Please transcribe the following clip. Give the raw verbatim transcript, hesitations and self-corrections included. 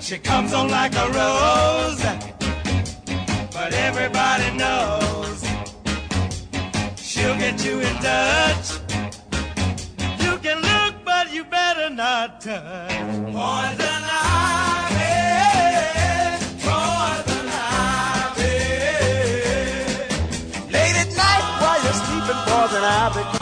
She comes on like a rose, but everybody knows she'll get you in touch. You can look, but you better not touch. Poison ivy, poison ivy. Late at night while you're sleeping, poison ivy.